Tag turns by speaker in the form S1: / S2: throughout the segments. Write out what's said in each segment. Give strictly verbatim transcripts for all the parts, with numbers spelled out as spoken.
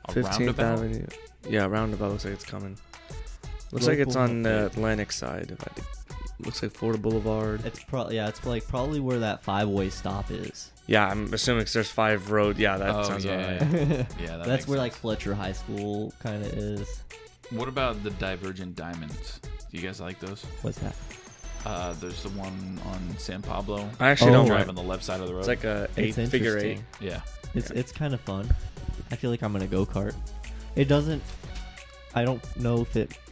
S1: A
S2: fifteenth
S1: roundabout?
S2: Avenue. Yeah, roundabout looks like it's coming. Looks
S3: Local
S2: like it's on the
S3: update.
S2: Atlantic side. If I did. Looks like Florida Boulevard.
S3: It's pro yeah, it's like probably where that five-way stop is.
S2: Yeah, I'm assuming 'cause there's five road. Yeah, that
S1: Oh,
S2: sounds
S1: yeah,
S2: about right.
S1: yeah. Yeah, that
S3: That's
S1: makes
S3: where like
S1: sense.
S3: Fletcher High School kind of is.
S1: What about the Divergent Diamonds? Do you guys like those?
S3: What's that?
S1: Uh, there's the one on San Pablo.
S2: I actually
S3: Oh.
S2: don't
S1: Drive
S2: like.
S1: on the left side of the road.
S2: It's like a eight
S3: It's
S2: figure eight.
S3: interesting.
S1: yeah.
S3: It's
S2: Yeah.
S3: it's kind of fun. I feel like I'm gonna go kart. It doesn't. I don't know if it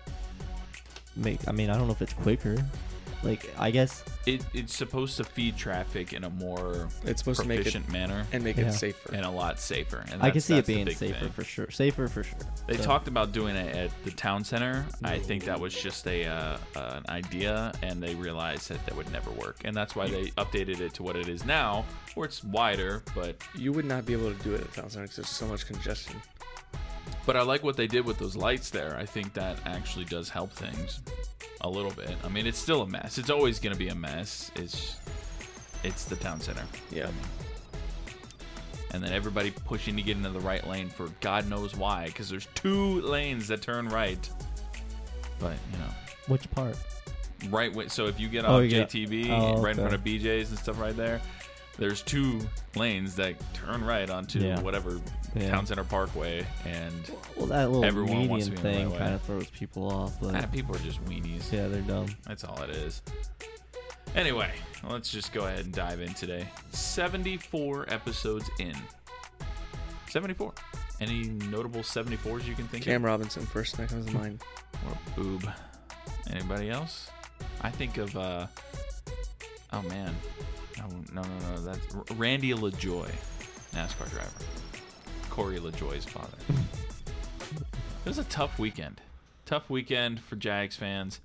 S3: make. I mean, I don't know if it's quicker. Like, I guess
S1: It, it's supposed to feed traffic in a more
S2: It's supposed to make it
S1: proficient manner
S2: and make
S3: Yeah.
S2: it safer.
S1: and a lot safer. And
S3: I can
S1: that's-
S3: see it
S1: that's the
S3: being
S1: big
S3: safer
S1: thing.
S3: for sure. Safer for sure.
S1: They
S3: So-
S1: talked about doing it at the town center. I think that was just a uh, uh, an idea, and they realized that that would never work, and that's why they updated it to what it is now, where it's wider. But
S2: You would not be able to do it at town center because there's so much congestion.
S1: but I like what they did with those lights there. I think that actually does help things a little bit. I mean, it's still a mess. It's always going to be a mess. It's it's the town center.
S2: Yeah.
S1: And then everybody pushing to get into the right lane for God knows why, because there's two lanes that turn right. But you know,
S3: Which part?
S1: right way. So if you get
S3: Oh,
S1: off
S3: you
S1: J
S3: get-
S1: T B
S3: oh,
S1: right in front
S3: okay.
S1: of B J's and stuff right there, there's two lanes that turn right onto
S3: Yeah.
S1: whatever
S3: Yeah.
S1: Town Center Parkway, and
S3: Well, that little
S1: Everyone wants
S3: median
S1: to be in the
S3: thing
S1: right way.
S3: kind of throws people off. But
S1: ah, people are just weenies.
S3: yeah, they're dumb.
S1: That's all it is. Anyway, let's just go ahead and dive in today. seventy-four episodes in. seventy-four. Any notable seventy-fours you can think
S2: Cam
S1: of?
S2: Robinson first that comes to mind.
S1: Or boob. Anybody else? I think of, uh, oh man. Oh, no, no, no. That's R- Randy LaJoy, NASCAR driver. Corey LaJoy's father. It was a tough weekend. Tough weekend for Jags fans.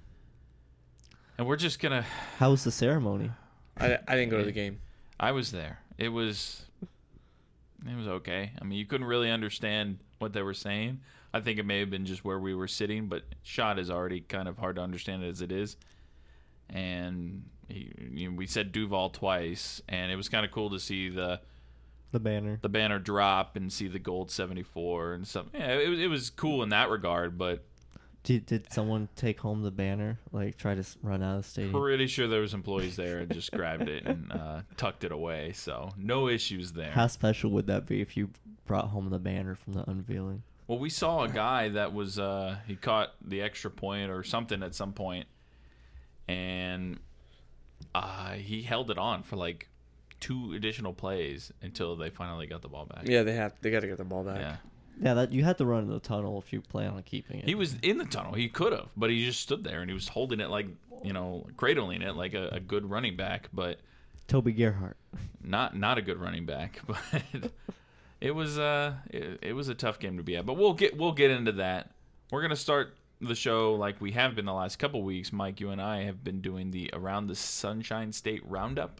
S1: And we're just going to.
S3: How was the ceremony?
S2: I, I didn't go to the game.
S1: I was there. It was it was okay. I mean, you couldn't really understand what they were saying. I think it may have been just where we were sitting, but shot is already kind of hard to understand as it is. And he, you know, we said Duval twice, and it was kind of cool to see the
S3: The banner.
S1: the banner drop and see the gold seventy-four and stuff. Yeah, it was it was cool in that regard, but
S3: Did did someone take home the banner? Like try to s- run out of the stadium?
S1: pretty sure there was employees there and just grabbed it and uh, tucked it away. So no issues there.
S3: How special would that be if you brought home the banner from the unveiling?
S1: Well, we saw a guy that was uh, he caught the extra point or something at some point, and uh, he held it on for like two additional plays until they finally got the ball back.
S2: Yeah, they have. They got to get the ball back.
S1: Yeah.
S3: Yeah, that you had to run in the tunnel if you plan on keeping it.
S1: He was in the tunnel. He could have, but he just stood there and he was holding it like, you know, cradling it like a, a good running back, but
S3: Toby Gerhart.
S1: not not a good running back. But it was uh it, it was a tough game to be at. But we'll get we'll get into that. We're gonna start the show like we have been the last couple weeks. Mike, you and I have been doing the Around the Sunshine State Roundup.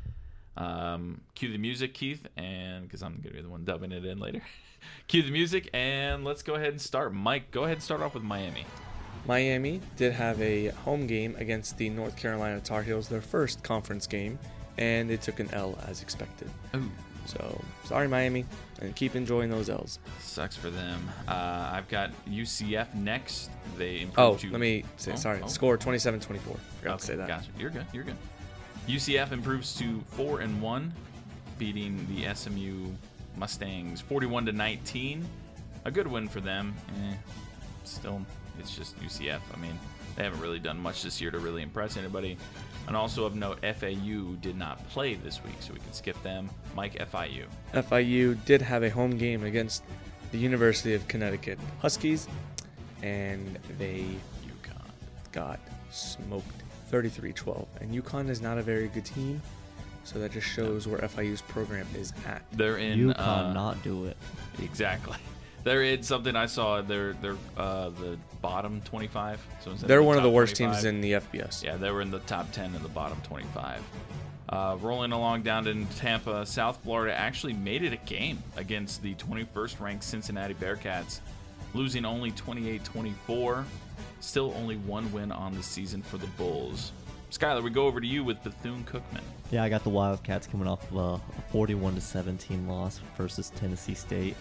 S1: Um, cue the music, Keith, and because I'm gonna be the one dubbing it in later. Cue the music, and let's go ahead and start. Mike, go ahead and start off with Miami.
S2: Miami did have a home game against the North Carolina Tar Heels, their first conference game, and they took an L as expected.
S1: Ooh.
S2: So, sorry, Miami, and keep enjoying those L's.
S1: Sucks for them. Uh, I've got U C F next. They improved
S2: Oh,
S1: to...
S2: let me say,
S1: Oh,
S2: sorry,
S1: oh.
S2: score twenty-seven twenty-four. Forgot
S1: Okay,
S2: to say that.
S1: Gotcha. You're good. You're good. U C F improves to four and one, beating the S M U Mustangs forty-one to nineteen. A good win for them. Eh, still, it's just U C F. I mean, they haven't really done much this year to really impress anybody. And also of note, F A U did not play this week, so we can skip them. Mike, F I U.
S2: F I U did have a home game against the University of Connecticut Huskies, and they
S1: UConn.
S2: got smoked thirty-three twelve. And UConn is not a very good team, so that just shows where F I U's program is at.
S1: They're in.
S3: You
S1: uh,
S3: cannot do it.
S1: Exactly. They're in something I saw. They're they're uh, the bottom twenty-five. So instead
S2: They're
S1: the
S2: one of the
S1: top
S2: worst
S1: twenty-five,
S2: teams in the F B S.
S1: Yeah, they were in the top ten in the bottom twenty-five. Uh, rolling along down to Tampa, South Florida actually made it a game against the twenty-first ranked Cincinnati Bearcats, losing only twenty-eight twenty-four. Still only one win on the season for the Bulls. Skylar, we go over to you with Bethune-Cookman.
S3: Yeah, I got the Wildcats coming off of a forty-one to seventeen loss versus Tennessee State.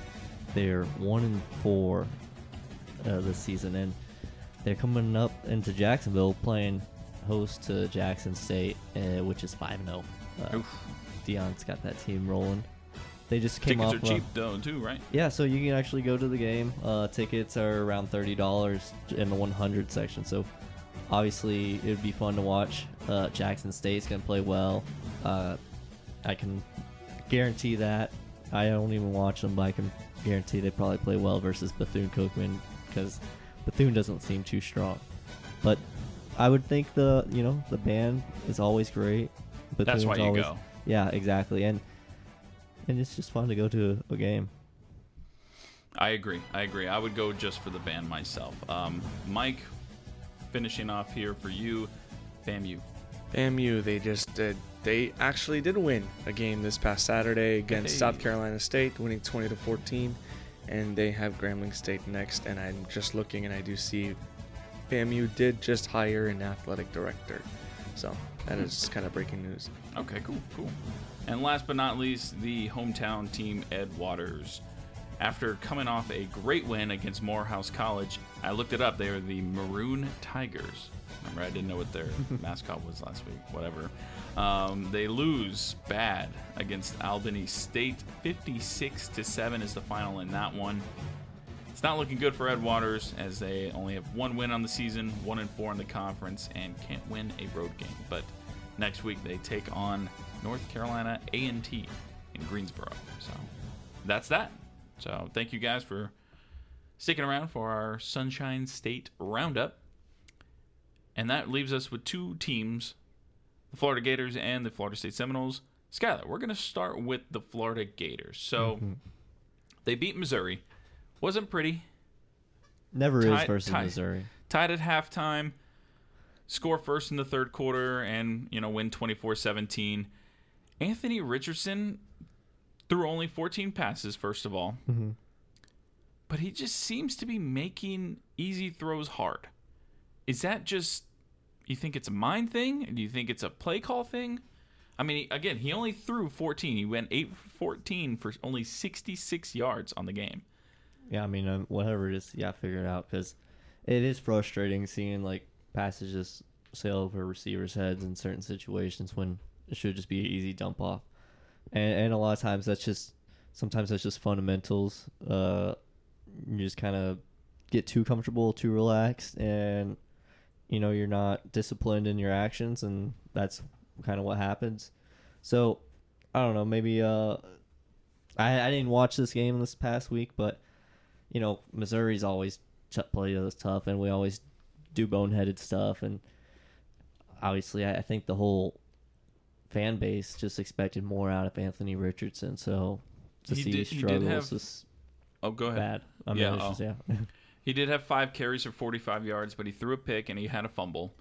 S3: they're one and four uh, this season, and they're coming up into Jacksonville playing host to Jackson State, uh, which is five and zero. Uh, Deion's got that team rolling. They just came
S1: Tickets
S3: off.
S1: are cheap
S3: uh,
S1: though, too, right?
S3: Yeah, so you can actually go to the game. Uh, tickets are around thirty dollars in the one hundred section. So obviously it would be fun to watch. Uh, Jackson State's gonna play well. Uh, I can guarantee that. I don't even watch them, but I can guarantee they probably play well versus Bethune-Cookman because Bethune doesn't seem too strong. But I would think the you know the band is always great.
S1: That's why you
S3: always,
S1: go.
S3: Yeah, exactly, and and it's just fun to go to a game.
S1: I agree. I agree. I would go just for the band myself. Um, Mike, finishing off here for you, FAMU.
S2: FAMU, they just did. They actually did win a game this past Saturday against
S1: Hey.
S2: South Carolina State, winning twenty to fourteen, and they have Grambling State next. And I'm just looking, and I do see FAMU did just hire an athletic director, so that is kind of breaking news.
S1: Okay, cool, cool. And last but not least, the hometown team, Ed Waters. After coming off a great win against Morehouse College, I looked it up. They are the Maroon Tigers. Remember, I didn't know what their mascot was last week. Whatever. Um, they lose bad against Albany State. fifty-six to seven is the final in that one. It's not looking good for Ed Waters as they only have one win on the season, one and four in the conference, and can't win a road game. But next week they take on North Carolina A and T in Greensboro. So that's that. So thank you guys for sticking around for our Sunshine State Roundup. And that leaves us with two teams, the Florida Gators and the Florida State Seminoles. Skylar, we're going to start with the Florida Gators. So
S3: Mm-hmm.
S1: they beat Missouri. Wasn't pretty.
S3: Never
S1: Tied-
S3: is versus
S1: tied-
S3: Missouri.
S1: Tied at halftime. Score first in the third quarter and, you know, win twenty-four seventeen. Anthony Richardson threw only fourteen passes, first of all.
S3: Mm-hmm.
S1: But he just seems to be making easy throws hard. Is that just, you think it's a mind thing? Do you think it's a play call thing? I mean, again, he only threw fourteen. He went eight for fourteen for only sixty-six yards on the game.
S3: Yeah, I mean, um, whatever it is, yeah, figure it out because it is frustrating seeing like passes just sail over receivers' heads in certain situations when it should just be an easy dump off. And, and a lot of times that's just, sometimes that's just fundamentals. Uh, you just kind of get too comfortable, too relaxed, and, you know, you're not disciplined in your actions, and that's kind of what happens. So, I don't know, maybe uh, I, I didn't watch this game this past week, but, you know, Missouri's always t- played us tough, and we always do boneheaded stuff, and obviously I, I think the whole fan base just expected more out of Anthony Richardson, so to
S1: He
S3: see
S1: did-
S3: his
S1: he did
S3: struggles
S1: have-
S3: is
S1: Oh, go ahead.
S3: bad. I mean,
S1: Yeah,
S3: it's just-
S1: oh.
S3: yeah.
S1: He did have five carries for forty-five yards, but he threw a pick and he had a fumble.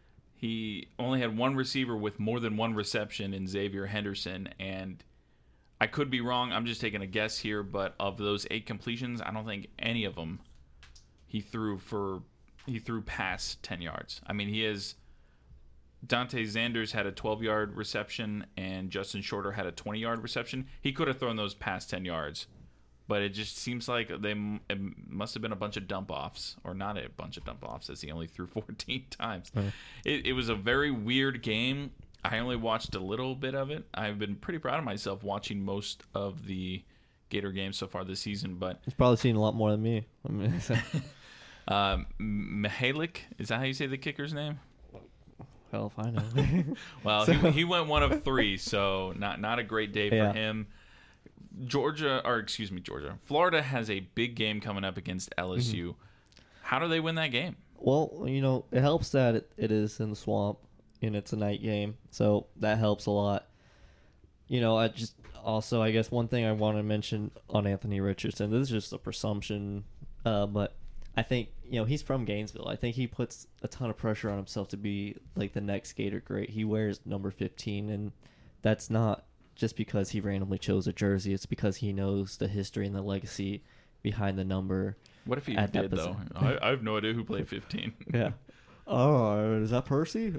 S1: He only had one receiver with more than one reception in Xavier Henderson, and I could be wrong. I'm just taking a guess here, but of those eight completions, I don't think any of them he threw for he threw past ten yards. I mean, he is Dante Zanders had a twelve-yard reception and Justin Shorter had a twenty-yard reception. He could have thrown those past ten yards. But it just seems like they it must have been a bunch of dump offs, or not a bunch of dump offs, as he only threw fourteen times.
S3: Right.
S1: It, it was a very weird game. I only watched a little bit of it. I've been pretty proud of myself watching most of the Gator games so far this season. But
S3: He's probably seen a lot more than me. I mean, so-
S1: um, Mihalik, is that how you say the kicker's name?
S3: hell if I know.
S1: Well,
S3: So-
S1: he, he went one of three, so not not a great day for
S3: Yeah.
S1: him. Georgia, or excuse me, Georgia. Florida has a big game coming up against L S U.
S3: Mm-hmm.
S1: How do they win that game?
S3: Well, you know, it helps that it, it is in the swamp and it's a night game, so that helps a lot. You know, I just also, I guess one thing I want to mention on Anthony Richardson, this is just a presumption, uh, but I think, you know, he's from Gainesville. I think he puts a ton of pressure on himself to be like the next Gator great. He wears number fifteen, and that's not just because he randomly chose a jersey. It's because he knows the history and the legacy behind the number.
S1: What if he
S3: At that
S1: did, though?
S3: position.
S1: I, I have no idea who played fifteen.
S3: Yeah. Oh, is that Percy?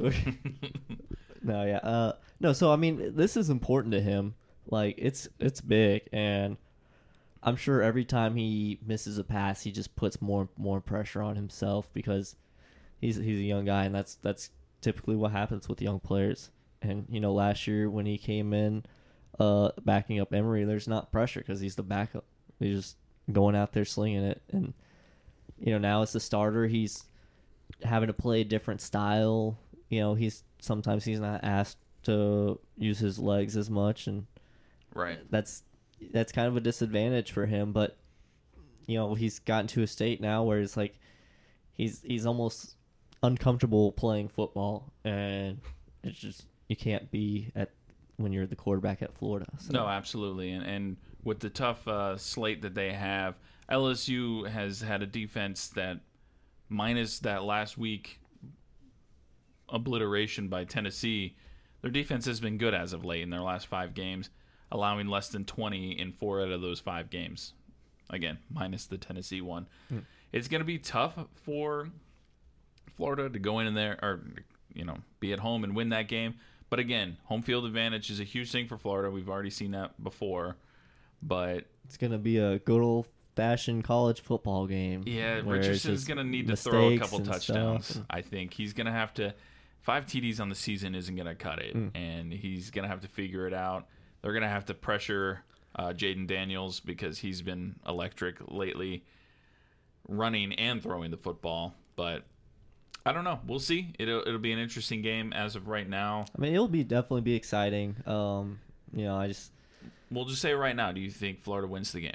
S3: No, yeah. Uh, no, so I mean, this is important to him. Like, it's it's big, and I'm sure every time he misses a pass, he just puts more more pressure on himself because he's he's a young guy, and that's that's typically what happens with young players. And you know, last year when he came in, uh, backing up Emery, there's not pressure because he's the backup. He's just going out there slinging it, and you know, now as the starter, he's having to play a different style. You know, he's sometimes he's not asked to use his legs as much, and
S1: right.
S3: That's that's kind of a disadvantage for him. But you know, he's gotten to a state now where it's like he's he's almost uncomfortable playing football, and it's just you can't be at when you're the quarterback at Florida. So.
S1: No, absolutely, and and with the tough uh, slate that they have, L S U has had a defense that, minus that last week obliteration by Tennessee, their defense has been good as of late in their last five games, allowing less than twenty in four out of those five games. Again, minus the Tennessee one. Hmm. It's going to be tough for Florida to go in there or, you know, be at home and win that game. But again, home field advantage is a huge thing for Florida. We've already seen that before. But
S3: it's going to be a good old-fashioned college football game.
S1: Yeah, Richardson's going to need to throw a couple touchdowns.
S3: Stuff.
S1: I think he's going to have to – five T Ds on the season isn't going to cut it, mm. and he's going to have to figure it out. They're going to have to pressure uh, Jaden Daniels because he's been electric lately, running and throwing the football. But I don't know. We'll see. It'll it'll be an interesting game as of right now.
S3: I mean, it'll be definitely be exciting. Um, you know, I just
S1: we'll just say right now. Do you think Florida wins the game?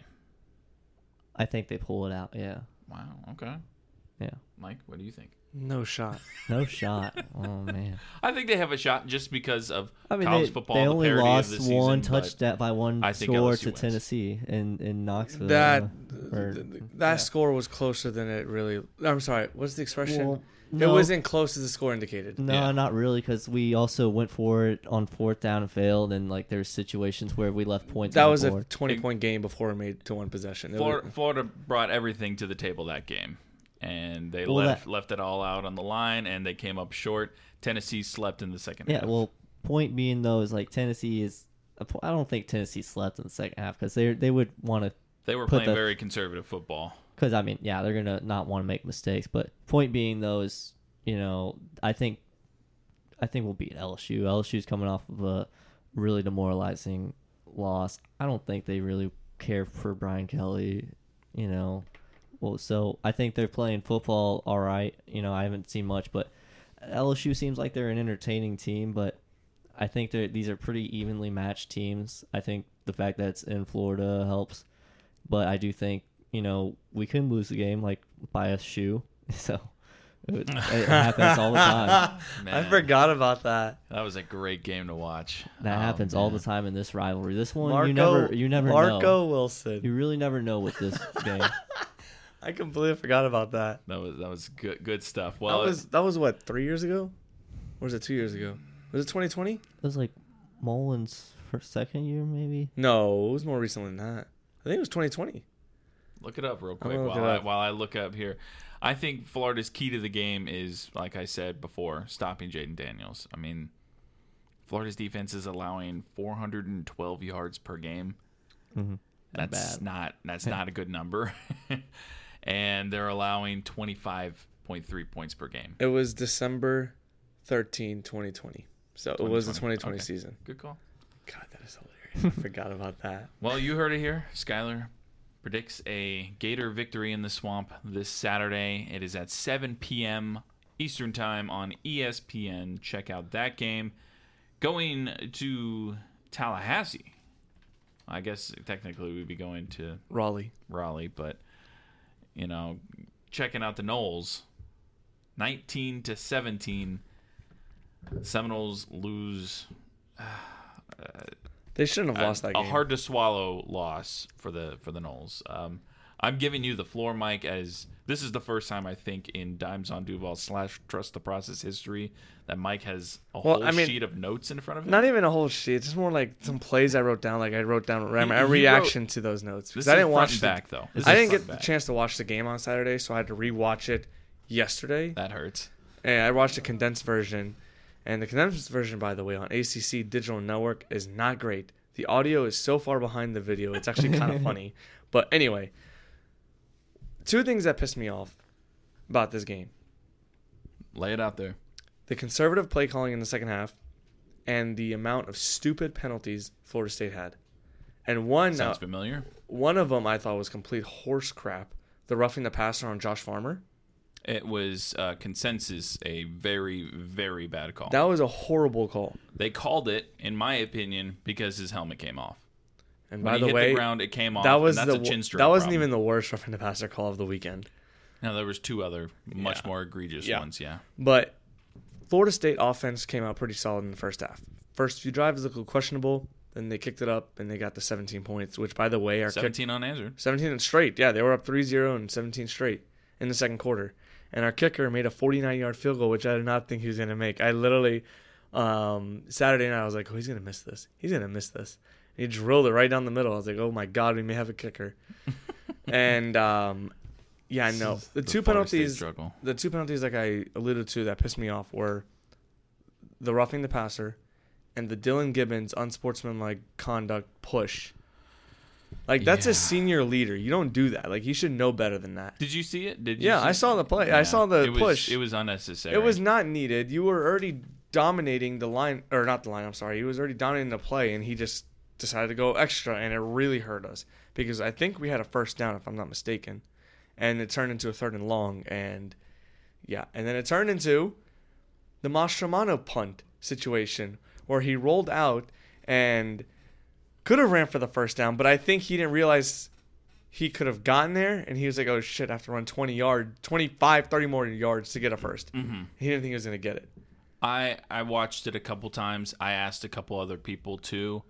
S3: I think they pull it out. Yeah.
S1: Wow. Okay.
S3: Yeah.
S1: Mike, what do you think?
S2: No shot.
S3: No shot. Oh man.
S1: I think they have a shot just because of
S3: I mean,
S1: college
S3: they,
S1: football.
S3: They
S1: the
S3: only
S1: parity
S3: lost
S1: of the season,
S3: one touchdown by one
S1: I think
S3: score
S1: L S U
S3: to
S1: wins.
S3: Tennessee in, in Knoxville.
S2: That
S3: uh, or,
S2: th- that
S3: yeah.
S2: score was closer than it really. I'm sorry. What's the expression?
S3: Well,
S2: it
S3: no,
S2: wasn't close as the score indicated.
S3: No,
S1: Yeah.
S3: not really, because we also went for it on fourth down and failed, and like there's situations where we left points.
S2: That
S3: on
S2: was
S3: the
S2: a
S3: board.
S2: twenty point game before it made to one possession. It
S1: Florida,
S2: was-
S1: Florida brought everything to the table that game, and they
S3: Well,
S1: left
S3: that-
S1: left it all out on the line, and they came up short. Tennessee slept in the second
S3: Yeah,
S1: half.
S3: well, point being though is like Tennessee is. I don't think Tennessee slept in the second half because they they would want to.
S1: they were
S3: put
S1: playing
S3: the-
S1: very conservative football.
S3: Because I mean, yeah, they're gonna not want to make mistakes. But point being though is, you know, I think, I think we'll beat L S U. L S U's coming off of a really demoralizing loss. I don't think they really care for Brian Kelly. You know, well, so I think they're playing football all right. You know, I haven't seen much, but L S U seems like they're an entertaining team. But I think they're these are pretty evenly matched teams. I think the fact that it's in Florida helps, but I do think. You know, we couldn't lose the game like by a shoe, so it, it happens all the time.
S2: I forgot about that.
S1: That was a great game to watch.
S3: That
S1: Oh,
S3: happens all
S1: man.
S3: the time in this rivalry. This one,
S2: Marco,
S3: you never, you never
S2: Marco
S3: know.
S2: Wilson.
S3: You really never know with this game.
S2: I completely forgot about that.
S1: That was that was good good stuff. Well,
S2: that was that was what three years ago, or was it two years ago? Was it twenty twenty?
S3: It was like Mullins' first second year, maybe.
S2: No, it was more recent than that. I think it was twenty twenty.
S1: look it up real
S2: I'm
S1: quick
S2: gonna look
S1: while
S2: it
S1: I,
S2: up.
S1: while I look up here. I think Florida's key to the game is, like I said before, stopping Jaden Daniels. I mean, Florida's defense is allowing four hundred twelve yards per game.
S3: Mm-hmm. Not
S1: That's
S3: bad.
S1: not that's not a good number. And they're allowing twenty-five point three points per game.
S2: It was December thirteenth, twenty twenty. So it was the twenty
S1: twenty
S2: twenty
S1: Okay.
S2: season.
S1: Good call.
S2: God, that is hilarious. I forgot about that.
S1: Well, you heard it here. Skylar predicts a Gator victory in the Swamp this Saturday. It is at seven p.m. Eastern Time on E S P N. Check out that game. Going to Tallahassee. I guess technically we'd be going to
S2: Raleigh.
S1: Raleigh, but, you know, checking out the Noles. nineteen to seventeen. Seminoles lose
S2: They shouldn't have lost
S1: a,
S2: that
S1: a
S2: game.
S1: hard to swallow loss for the for the Noles. Um, I'm giving you the floor, Mike, as this is the first time I think in Dimes on Duval slash Trust the Process history that Mike has a
S2: Well,
S1: whole
S2: I mean,
S1: sheet of notes in front of him.
S2: Not even a whole sheet. It's just more like some plays I wrote down. Like I wrote down
S1: He-
S2: my
S1: he
S2: reaction to those notes.
S1: This
S2: Because
S1: is
S2: I didn't
S1: front
S2: watch
S1: and
S2: the,
S1: back though. This
S2: I
S1: is
S2: didn't
S1: front
S2: get the
S1: and back.
S2: chance to watch the game on Saturday, so I had to rewatch it yesterday.
S1: That hurts.
S2: And I watched a condensed version. And the condensed version, by the way, on A C C Digital Network is not great. The audio is so far behind the video. It's actually kind of funny. But anyway, two things that pissed me off about this game.
S1: Lay it out there.
S2: The conservative play calling in the second half and the amount of stupid penalties Florida State had. And one
S1: Sounds
S2: uh,
S1: familiar.
S2: one of them I thought was complete horse crap. The roughing the passer on Josh Farmer.
S1: It was uh, consensus a very, very bad call.
S2: That was a horrible call.
S1: They called it, in my opinion, because his helmet came off.
S2: And
S1: When
S2: by
S1: he
S2: the
S1: hit
S2: way,
S1: the ground, it came off.
S2: that was
S1: and that's
S2: the
S1: a chin stroke
S2: that wasn't
S1: problem.
S2: even the worst roughing the passer call of the weekend.
S1: Now there was two other much
S2: Yeah.
S1: more egregious
S2: Yeah.
S1: ones. Yeah.
S2: But Florida State offense came out pretty solid in the first half. First few drives looked questionable, then they kicked it up and they got the seventeen points, which by the way, our kick,
S1: seventeen unanswered.
S2: seventeen and straight. Yeah, they were up three zero and seventeen straight in the second quarter. And our kicker made a forty-nine-yard field goal, which I did not think he was going to make. I literally, um, Saturday night, I was like, oh, he's going to miss this. He's going to miss this. And he drilled it right down the middle. I was like, oh, my God, we may have a kicker. and, um, yeah, no. The,
S1: The
S2: two
S1: Florida State
S2: penalties,
S1: struggle.
S2: the two penalties like I alluded to that pissed me off were the roughing the passer and the Dylan Gibbons unsportsmanlike conduct push. Like, that's
S1: Yeah.
S2: a senior leader. You don't do that. Like, he should know better than that.
S1: Did you see it? Did you
S2: Yeah,
S1: see
S2: I
S1: it?
S2: saw the play. I saw the
S1: it was,
S2: push.
S1: It was unnecessary.
S2: It was not needed. You were already dominating the line, or not the line, I'm sorry. He was already dominating the play, and he just decided to go extra, and it really hurt us. Because I think we had a first down, if I'm not mistaken. And it turned into a third and long, and yeah. And then it turned into the Mastromano punt situation, where he rolled out and could have ran for the first down, but I think he didn't realize he could have gotten there, and he was like, oh, shit, I have to run twenty yards, twenty-five, thirty more yards to get a first.
S1: Mm-hmm.
S2: He didn't think he was going to get it.
S1: I I watched it a couple times. I asked a couple other people too.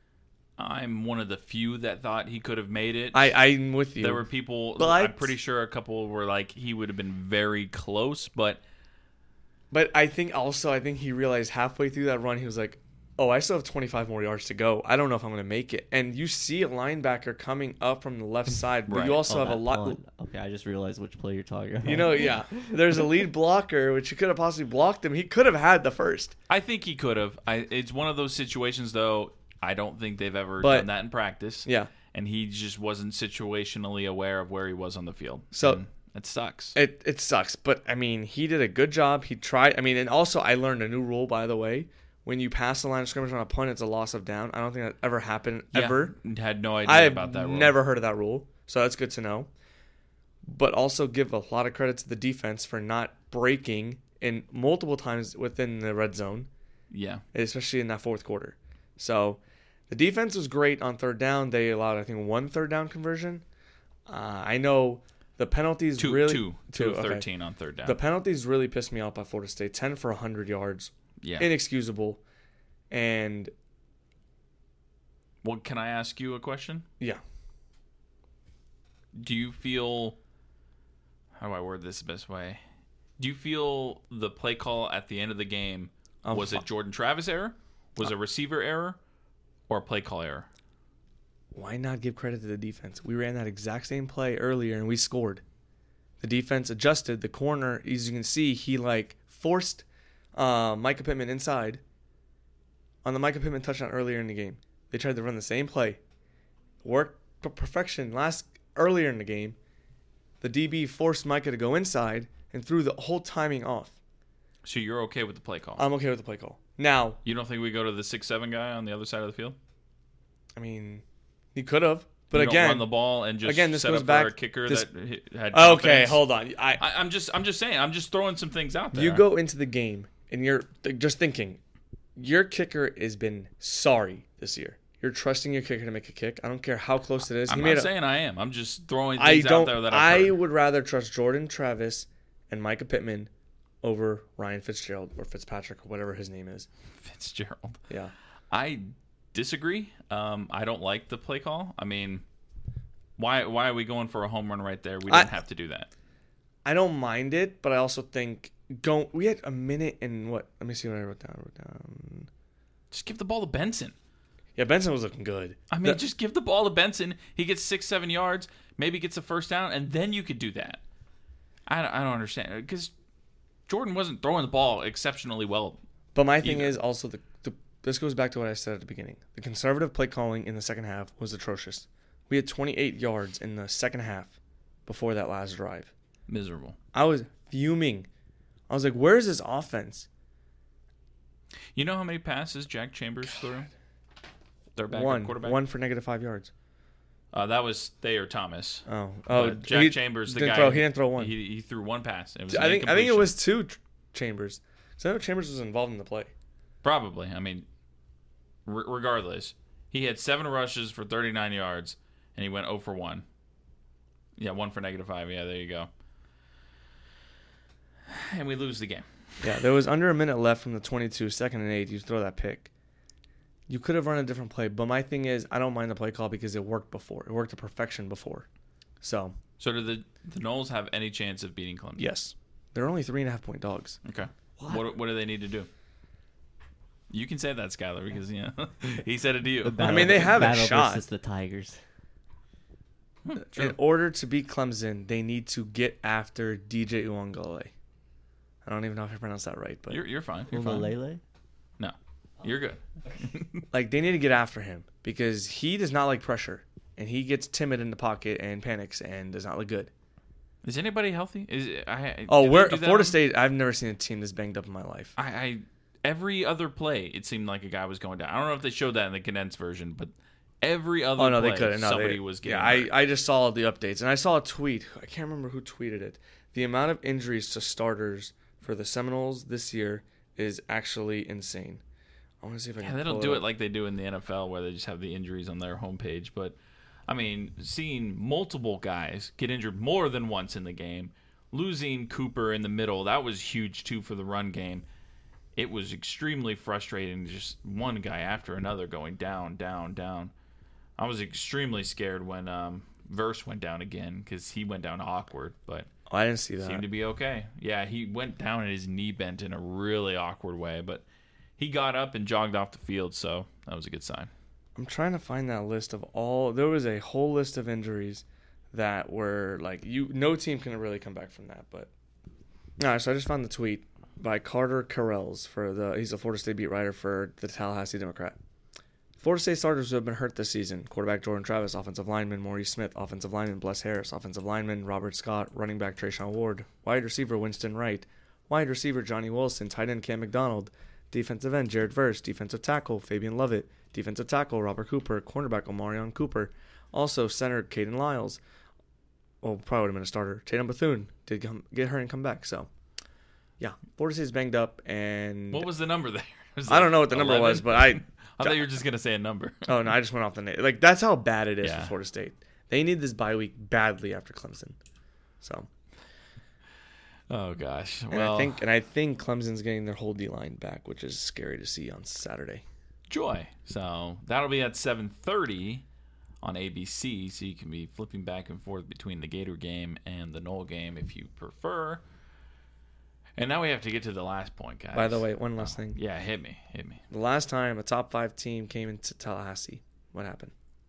S1: I'm one of the few that thought he could have made it.
S2: I, I'm with you.
S1: There were people.
S2: But
S1: I'm pretty sure a couple were like he would have been very close, but
S2: But I think also, I think he realized halfway through that run, he was like, oh, I still have twenty-five more yards to go. I don't know if I'm going to make it. And you see a linebacker coming up from the left side, but
S1: Right.
S2: you also
S3: Oh,
S2: have a
S3: that
S2: lot.
S3: punt. Okay, I just realized which play you're talking about.
S2: You know, yeah. There's a lead blocker, which he could have possibly blocked him. He could have had the first.
S1: I think he could have. I it's one of those situations though. I don't think they've ever
S2: But-
S1: done that in practice.
S2: Yeah.
S1: And he just wasn't situationally aware of where he was on the field.
S2: So-
S1: And it sucks.
S2: It it sucks, but I mean, he did a good job. He tried. I mean, and also I learned a new rule, by the way. When you pass the line of scrimmage on a punt, it's a loss of down. I don't think that ever happened
S1: Yeah,
S2: ever.
S1: had no idea
S2: I've
S1: about that rule.
S2: never heard of that rule, so that's good to know. But also give a lot of credit to the defense for not breaking in multiple times within the red zone,
S1: Yeah.
S2: especially in that fourth quarter. So the defense was great on third down. They allowed, I think, one third down conversion. Uh, I know the penalties
S1: Two,
S2: really
S1: two, two of
S2: okay.
S1: thirteen on third down.
S2: The penalties really pissed me off by Florida State. ten for one hundred yards.
S1: yeah.
S2: Inexcusable. And
S1: Well, can I ask you a question?
S2: yeah.
S1: Do you feel, how do I word this the best way? Do you feel the play call at the end of the game,
S2: Um,
S1: was it Jordan Travis error? Was
S2: Uh,
S1: it receiver error? Or a play call error?
S2: Why not give credit to the defense? We ran that exact same play earlier and we scored. The defense adjusted. The corner, as you can see, he like forced uh, Micah Pittman inside on the Micah Pittman touchdown earlier in the game. They tried to run the same play. Worked to perfection last earlier in the game. The D B forced Micah to go inside and threw the whole timing off.
S1: So you're okay with the play call?
S2: I'm okay with the play call. Now,
S1: you don't think we go to the six seven guy on the other side of the field?
S2: I mean, he could have. But
S1: you don't
S2: again,
S1: run the ball and just
S2: again, this
S1: set
S2: goes
S1: up
S2: back-
S1: for a kicker
S2: this-
S1: that hit- had
S2: okay,
S1: confidence.
S2: hold on. I,
S1: I, I'm just, I'm just saying, I'm just throwing some things out there.
S2: You go into the game and you're th- just thinking, your kicker has been sorry this year. You're trusting your kicker to make a kick. I don't care how close it is.
S1: I'm
S2: he
S1: not
S2: made a,
S1: saying I am. I'm just throwing
S2: I
S1: things out
S2: don't.
S1: there that I've
S2: I
S1: heard.
S2: would rather trust Jordan Travis and Micah Pittman over Ryan Fitzgerald or Fitzpatrick or whatever his name is.
S1: Fitzgerald.
S2: Yeah.
S1: I disagree. Um, I don't like the play call. I mean, why why are we going for a home run right there? We
S2: I-
S1: didn't have to do that.
S2: I don't mind it, but I also think go. We had a minute and what? Let me see what I wrote down. I wrote down.
S1: Just give the ball to Benson.
S2: Yeah, Benson was looking good.
S1: I mean,
S2: The-
S1: just give the ball to Benson. He gets six, seven yards, maybe gets a first down, and then you could do that. I don't, I don't understand because Jordan wasn't throwing the ball exceptionally well.
S2: But my thing
S1: either.
S2: is also the, the this goes back to what I said at the beginning. The conservative play calling in the second half was atrocious. We had twenty-eight yards in the second half before that last drive.
S1: Miserable.
S2: I was fuming. I was like, where is this offense?
S1: You know how many passes Jack Chambers threw? Their backup
S2: One.
S1: quarterback?
S2: One for negative five yards.
S1: Uh, that was Thayer Thomas.
S2: Oh. Oh,
S1: But Jack
S2: he
S1: Chambers, the
S2: didn't
S1: guy.
S2: Throw, he didn't throw one.
S1: He, he threw one pass. It was
S2: I
S1: an
S2: think I think it
S1: incompletion.
S2: was two tr- Chambers. So I know Chambers was involved in the play.
S1: Probably. I mean, r- regardless, he had seven rushes for thirty-nine yards, and he went zero for one. Yeah, one for negative five. Yeah, there you go. And we lose the game.
S2: Yeah, there was under a minute left from the twenty-two, second and eight. You throw that pick. You could have run a different play, but my thing is, I don't mind the play call because it worked before. It worked to perfection before. So,
S1: So do the the Knowles have any chance of beating Clemson?
S2: yes. They're only three and a half point dogs.
S1: Okay. What? what what do they need to do? You can say that, Skylar, because you know he said it to you.
S3: Battle-
S2: mean, they have a
S3: battle
S2: shot.
S3: versus the Tigers.
S1: True.
S2: In order to beat Clemson, they need to get after D J Uiagalelei. I don't even know if I pronounced that right, but
S1: You're you're fine. You're fine.
S3: Umalele?
S1: No, you're good.
S2: like they need to get after him because he does not like pressure, and he gets timid in the pocket and panics and does not look good.
S1: Is anybody healthy? Is I?
S2: Oh,
S1: did they
S2: we're
S1: do that
S2: Florida
S1: on-
S2: State. I've never seen a team this banged up in my life.
S1: I, I every other play, it seemed like a guy was going down. I don't know if they showed that in the condensed version, but every other
S2: Oh no,
S1: play,
S2: they couldn't. No,
S1: somebody
S2: they,
S1: was getting
S2: Yeah, I,
S1: hurt.
S2: I just saw the updates and I saw a tweet. I can't remember who tweeted it. The amount of injuries to starters for the Seminoles this year is actually insane. I want to see if I can.
S1: Yeah, they don't
S2: pull
S1: do
S2: it
S1: it like they do in the N F L, where they just have the injuries on their homepage. But I mean, seeing multiple guys get injured more than once in the game, losing Cooper in the middle, that was huge too for the run game. It was extremely frustrating, just one guy after another going down, down, down. I was extremely scared when um, Verse went down again because he went down awkward, but
S2: Oh, I didn't see that.
S1: seemed to be okay. Yeah, he went down and his knee bent in a really awkward way, but he got up and jogged off the field, so that was a good sign.
S2: I'm trying to find that list of all. There was a whole list of injuries that were like you. No team can really come back from that. But all right, so I just found the tweet by Carter Carrells for the. He's a Florida State beat writer for the Tallahassee Democrat. Florida State starters who have been hurt this season: quarterback Jordan Travis, offensive lineman Maurice Smith, offensive lineman Bless Harris, offensive lineman Robert Scott, running back Trayshawn Ward, wide receiver Winston Wright, wide receiver Johnny Wilson, tight end Cam McDonald, defensive end Jared Verse, defensive tackle Fabian Lovett, defensive tackle Robert Cooper, cornerback Omarion Cooper, also center Caden Lyles. Well, probably would have been a starter. Tatum Bethune did come, get hurt and come back. So, yeah, Florida State's banged up, and
S1: What was the number there? Was
S2: I
S1: it
S2: don't know what the number
S1: eleven?
S2: was, but I.
S1: I thought you were just going to say a number.
S2: Oh no, I just went off the name. Like that's how bad it is
S1: Yeah.
S2: for Florida State. They need this bye week badly after Clemson. So,
S1: Oh, gosh.
S2: and
S1: Well,
S2: I think and I think Clemson's getting their whole D line back, which is scary to see on Saturday.
S1: joy. So that'll be at seven thirty on A B C, so you can be flipping back and forth between the Gator game and the Knoll game if you prefer. And now we have to get to the last point, guys.
S2: By the way, one last thing:
S1: Yeah, hit me. Hit me.
S2: the last time a top five team came into Tallahassee, what happened?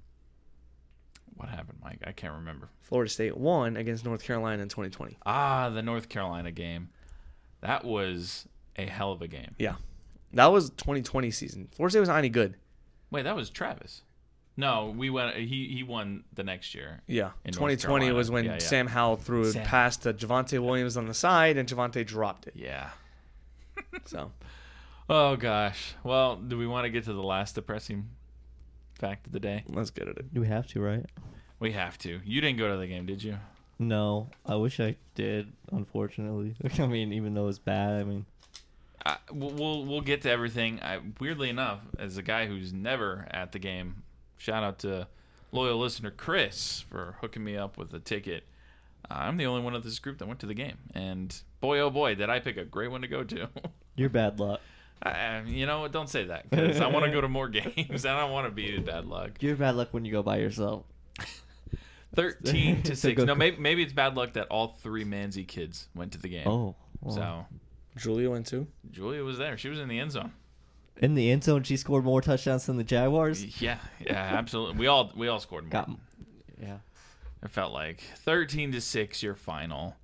S1: What happened, Mike? I can't remember.
S2: Florida State won against North Carolina in twenty twenty.
S1: Ah, the North Carolina game. That was a hell of a game.
S2: Yeah, that was twenty twenty season. Florida State was not any good.
S1: Wait, that was Travis. No, we went. He he won the next year.
S2: Yeah,
S1: In North
S2: twenty twenty
S1: Carolina.
S2: was when
S1: Yeah, yeah.
S2: Sam Howell threw
S1: Sam-
S2: a pass to Javante Williams on the side, and Javante dropped it.
S1: Yeah.
S2: So.
S1: Oh gosh. Well, do we want to get to the last depressing fact of the day?
S2: Let's get at it.
S3: We have to, right?
S1: We have to. You didn't go to the game, did you?
S3: No, I wish I did. Unfortunately, I mean, even though it's bad, I mean,
S1: I, we'll we'll we'll get to everything. I, weirdly enough, as a guy who's never at the game, shout out to loyal listener Chris for hooking me up with a ticket. Uh, I'm the only one of this group that went to the game, and boy, oh boy, did I pick a great one to go to.
S3: you're bad luck.
S1: I, you know, don't say that because I want to go to more games. I don't want to be bad luck.
S3: You're bad luck when you go by yourself.
S1: Thirteen to
S3: So
S1: six.
S3: go-
S1: No, maybe maybe it's bad luck that all three Manzi kids went to the game.
S3: Oh, well.
S1: So
S2: Julia went too.
S1: Julia was there. She was in the end zone.
S3: In the end zone, she scored more touchdowns than the Jaguars.
S1: Yeah, yeah, absolutely. We all we all scored more.
S3: Got, yeah.
S1: It felt like thirteen to six. Your final.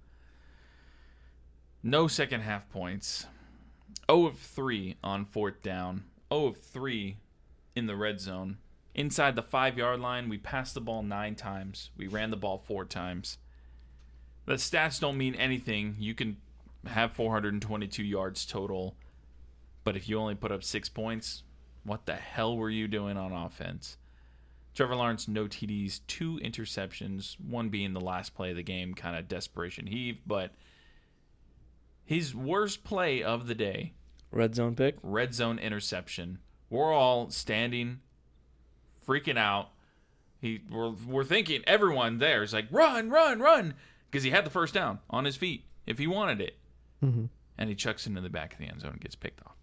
S1: No second half points. zero of three on fourth down. zero of three in the red zone. Inside the five-yard line, we passed the ball nine times. We ran the ball four times. The stats don't mean anything. You can have four hundred twenty-two yards total, but if you only put up six points, what the hell were you doing on offense? Trevor Lawrence, no T Ds, two interceptions, one being the last play of the game, kind of desperation heave, but his worst play of the day,
S2: Red zone pick?
S1: red zone interception. We're all standing, freaking out. He, we're, we're thinking, everyone there is like, run, run, run, because he had the first down on his feet if he wanted it.
S3: Mm-hmm.
S1: And he chucks into the back of the end zone and gets picked off.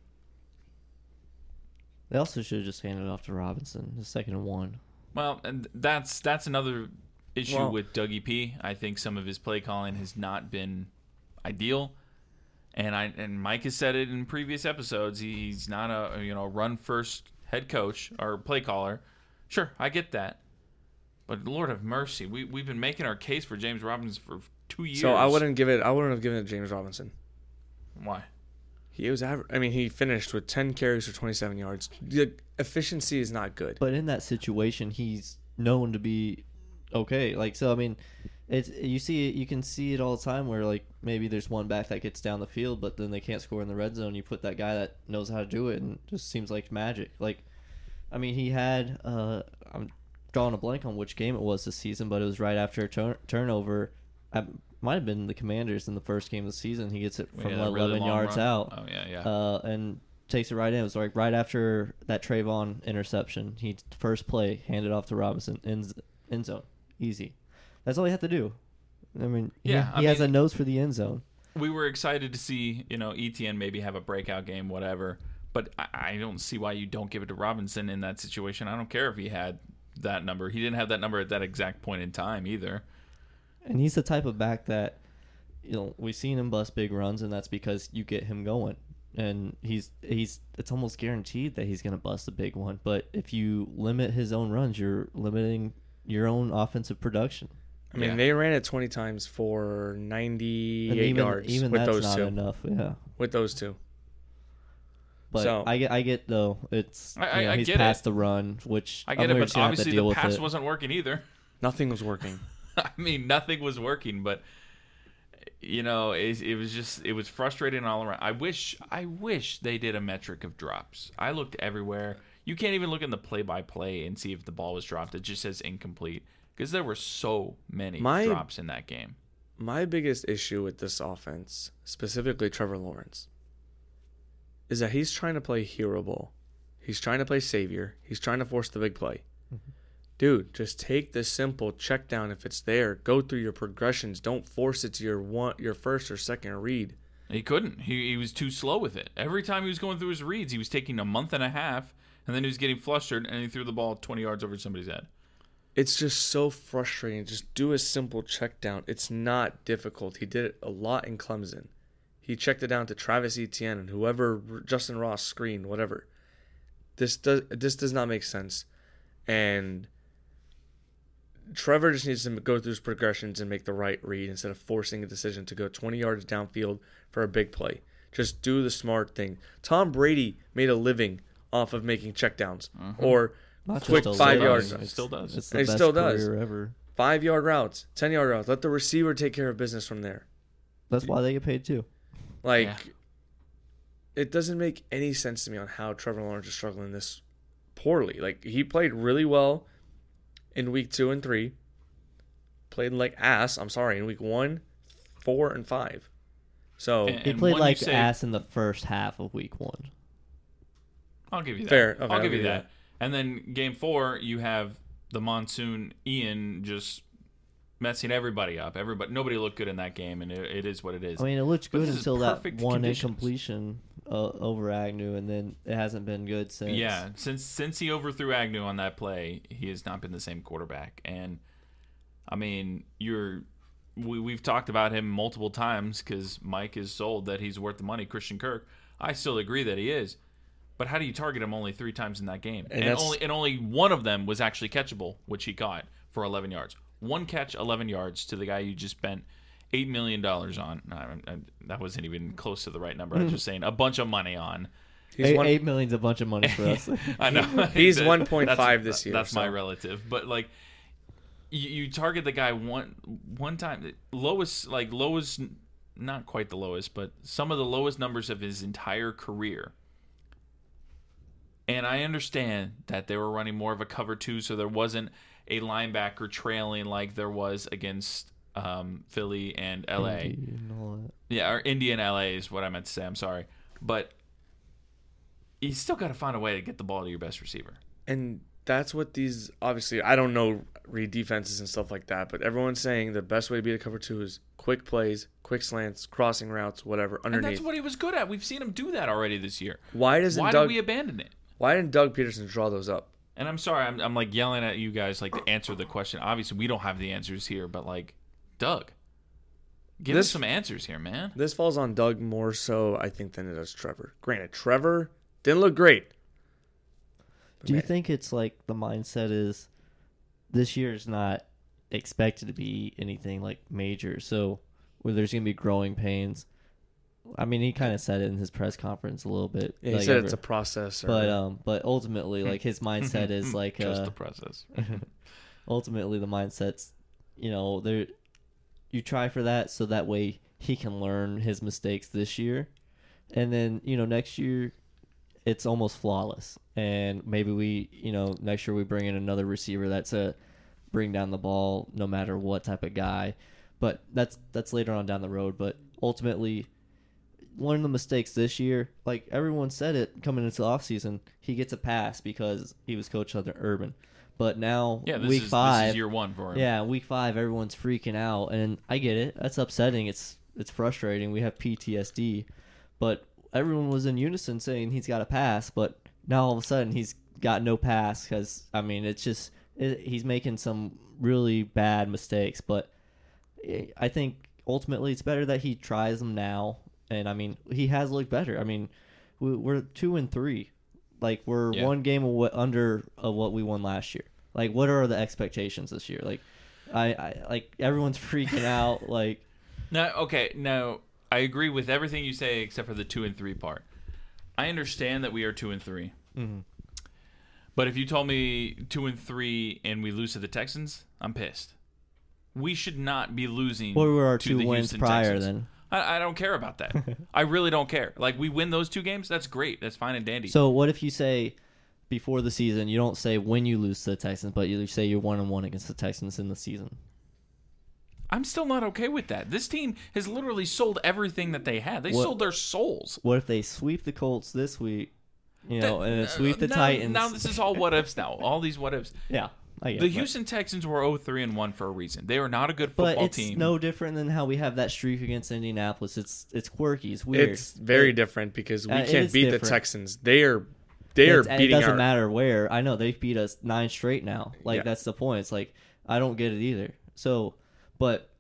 S3: They also should have just handed it off to Robinson, the second and one.
S1: Well, and that's that's another issue
S2: Well-
S1: with Dougie P. I think some of his play calling has not been ideal. And I and Mike has said it in previous episodes. He's not a you know run first head coach or play caller. Sure, I get that. But Lord have mercy, we we've been making our case for James Robinson for two years.
S2: So I wouldn't give it. I wouldn't have given it to James Robinson.
S1: Why?
S2: He was aver- I mean, he finished with ten carries for twenty-seven yards. The efficiency is not good.
S3: But in that situation, he's known to be okay. Like, so, I mean, it's you see it, you can see it all the time where, like, maybe there's one back that gets down the field, but then they can't score in the red zone. You put that guy that knows how to do it, and it just seems like magic. Like, I mean, he had, uh, I'm drawing a blank on which game it was this season, but it was right after a turn- turnover. I, might have been the Commanders in the first game of the season. He gets it from
S1: Yeah,
S3: eleven
S1: really long
S3: yards
S1: run.
S3: out.
S1: Oh yeah, yeah.
S3: Uh, and takes it right in. It was like right after that Trayvon interception. He first play handed off to Robinson end, end zone, easy. That's all he had to do. I mean,
S1: Yeah,
S3: he,
S1: I
S3: he has
S1: mean-
S3: a nose for the end zone.
S1: We were excited to see, you know, E T N maybe have a breakout game, whatever. But I, I don't see why you don't give it to Robinson in that situation. I don't care if he had that number. He didn't have that number at that exact point in time either.
S3: And he's the type of back that, you know, we've seen him bust big runs, and that's because you get him going. And he's he's it's almost guaranteed that he's going to bust a big one. But if you limit his own runs, you're limiting your own offensive production.
S2: I mean,
S1: Yeah.
S2: they ran it twenty times for
S3: And
S2: ninety-eight
S3: even
S2: yards
S3: even
S2: with
S3: that's
S2: those
S3: not
S2: two.
S3: enough. Yeah.
S2: With those two.
S3: But
S2: So-
S3: I get, I get though. It's
S1: I- I-
S3: you know,
S1: I
S3: he's
S1: get
S3: past
S1: it.
S3: the run, which
S1: I get
S3: I'm
S1: it,
S3: just
S1: but
S3: gonna have to
S1: obviously
S3: deal
S1: the
S3: with
S1: pass
S3: it.
S1: wasn't working either.
S2: Nothing was working.
S1: I mean, nothing was working, but you know, it, it was just it was frustrating all around. I wish I wish they did a metric of drops. I looked everywhere. You can't even look in the play-by-play and see if the ball was dropped. It just says incomplete because there were so many
S2: My-
S1: drops in that game.
S2: My biggest issue with this offense, specifically Trevor Lawrence, is that he's trying to play hero ball. He's trying to play savior. He's trying to force the big play.
S3: Mm-hmm.
S2: Dude, just take the simple check down if it's there. Go through your progressions. Don't force it to your one, your first or second read.
S1: He couldn't. He he was too slow with it. Every time he was going through his reads, he was taking a month and a half, and then he was getting flustered, and he threw the ball twenty yards over somebody's head.
S2: It's just so frustrating. Just do a simple check down. It's not difficult. He did it a lot in Clemson. He checked it down to Travis Etienne and whoever, Justin Ross screen, whatever. This does this does not make sense. And Trevor just needs to go through his progressions and make the right read instead of forcing a decision to go twenty yards downfield for a big play. Just do the smart thing. Tom Brady made a living off of making checkdowns
S1: Mm-hmm.
S2: or
S3: Not
S2: quick
S3: just a
S2: five
S3: living,
S2: yards.
S3: it's-
S1: Still does.
S3: It's the
S2: It
S3: best
S2: still does.
S3: career ever.
S2: five yard routes, ten yard routes. Let the receiver take care of business from there.
S3: That's why they get paid too.
S2: Like,
S1: Yeah.
S2: it doesn't make any sense to me on how Trevor Lawrence is struggling this poorly. Like, he played really well in week two and three. Played like ass, I'm sorry, in week one, four, and five. So,
S1: And-
S3: He played
S1: when you
S3: like
S1: say-
S3: ass in the first half of week one.
S1: I'll give you that.
S2: Fair. Okay,
S1: I'll
S2: I'll
S1: give you
S2: give you
S1: that. And then game four, you have the monsoon Ian just messing everybody up. Everybody, nobody looked good in that game, and it, it is what it is.
S3: I mean, it looked
S1: But
S3: good
S1: this is
S3: until that
S1: perfect
S3: one
S1: conditions.
S3: incompletion uh, over Agnew, and then it hasn't been good since.
S1: Yeah, since since he overthrew Agnew on that play, he has not been the same quarterback. And I mean, you're we we've talked about him multiple times because Mike is sold that he's worth the money. Christian Kirk, I still agree that he is. But how do you target him only three times in that game?
S2: And
S1: And,
S2: that's-
S1: only and only one of them was actually catchable, which he caught for eleven yards. One catch, eleven yards to the guy you just spent eight million dollars on. No, I, I, that wasn't even close to the right number. I was just saying a bunch of money on.
S2: He's
S3: eight,
S2: one,
S3: eight million's a bunch of money for us.
S1: I know.
S2: He's
S1: That-
S2: one point five
S1: that's-
S2: this year,
S1: That's my
S2: so.
S1: relative, but like, you, you target the guy one one time. Lowest, like lowest, not quite the lowest, but some of the lowest numbers of his entire career. And I understand that they were running more of a cover two, so there wasn't a linebacker trailing like there was against um, Philly and L A.
S3: Indy and all that.
S1: Yeah, or Indy and L A is what I meant to say. I'm sorry, but you still got to find a way to get the ball to your best receiver.
S2: And that's what these, obviously, I don't know read defenses and stuff like that, but everyone's saying the best way to beat a cover two is quick plays, quick slants, crossing routes, whatever,
S1: And
S2: underneath.
S1: that's what he was good at. We've seen him do that already this year.
S2: Why doesn't
S1: Why
S2: Doug
S1: did we abandon it?
S2: Why didn't Doug Peterson draw those up?
S1: And I'm sorry, I'm, I'm like yelling at you guys like to answer the question. Obviously, we don't have the answers here, but like, Doug, give us
S2: This-
S1: some answers here, man.
S2: This falls on Doug more so, I think, than it does Trevor. Granted, Trevor didn't look great. But
S3: Do you
S2: man,
S3: think it's like the mindset is this year is not expected to be anything like major, so where there's gonna be growing pains? I mean, he kind of said it in his press conference a little bit.
S2: yeah, he
S3: like,
S2: said
S3: ever-
S2: it's a process. Or,
S3: but um, but ultimately, like his mindset is like
S1: Trust
S3: uh,
S1: the process.
S3: ultimately the mindset's, you know, there you try for that so that way he can learn his mistakes this year, and then you know next year it's almost flawless, and maybe we you know next year we bring in another receiver that's a bring down the ball no matter what type of guy, but that's that's later on down the road. But ultimately, one of the mistakes this year, like everyone said it coming into the offseason, he gets a pass because he was coached under Urban. But now,
S1: Yeah, this
S3: week
S1: is
S3: five,
S1: this is year one for him.
S3: yeah, week five, everyone's freaking out, and I get it. That's upsetting. It's it's frustrating. We have P T S D, but everyone was in unison saying he's got a pass. But now all of a sudden he's got no pass because I mean it's just it, he's making some really bad mistakes. But I think ultimately it's better that he tries them now. And I mean he has looked better. I mean we- we're two and three. Like we're
S1: Yeah.
S3: one game awa- under of what we won last year. Like, what are the expectations this year? Like, I, I like everyone's freaking out. Like,
S1: Now, okay, now I agree with everything you say except for the two and three part. I understand that we are two and three,
S3: Mhm.
S1: but if you told me two and three and we lose to the Texans, I'm pissed. We should not be losing.
S3: what were our
S1: to
S3: two
S1: the
S3: wins
S1: Houston
S3: prior
S1: Texans.
S3: then?
S1: I, I don't care about that. I really don't care. Like we win those two games, that's great. That's fine and dandy.
S3: So, what if you say before the season, you don't say when you lose to the Texans, but you say you're one and one against the Texans in the season?
S1: I'm still not okay with that. This team has literally sold everything that they had. They
S3: What-
S1: sold their souls.
S3: What if they sweep the Colts this week, you know,
S1: That-
S3: and then sweep the
S1: now,
S3: Titans?
S1: Now this is all what ifs. Now all these what ifs.
S3: yeah, I get
S1: The
S3: it, but-
S1: Houston Texans were oh three and one for a reason. They are not a good
S3: But
S1: football
S3: it's
S1: team.
S3: no different than how we have that streak against Indianapolis. It's it's quirky. It's weird.
S2: it's very
S3: It-
S2: different because we
S3: Uh, it
S2: can't
S3: is
S2: beat the
S3: different.
S2: Texans. They are they are
S3: It's-
S2: beating
S3: It doesn't
S2: our.
S3: matter where. I know they've beat us nine straight now. Like
S2: Yeah.
S3: that's the point. It's like I don't get it either. So, but